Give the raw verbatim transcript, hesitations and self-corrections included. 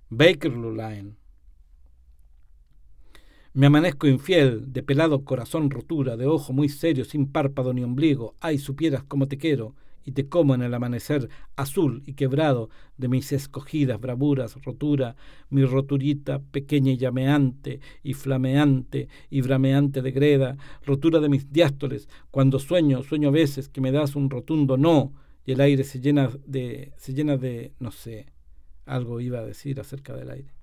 Bakerloo-Line. Me amanezco infiel, de pelado corazón rotura, de ojo muy serio, sin párpado ni ombligo. Ay, supieras cómo te quiero, y te como en el amanecer azul y quebrado de mis escogidas bravuras, rotura, mi roturita pequeña y llameante, y flameante, y brameante de greda, rotura de mis diástoles, cuando sueño, sueño a veces que me das un rotundo no, y el aire se llena de, se llena de, no sé, algo iba a decir acerca del aire.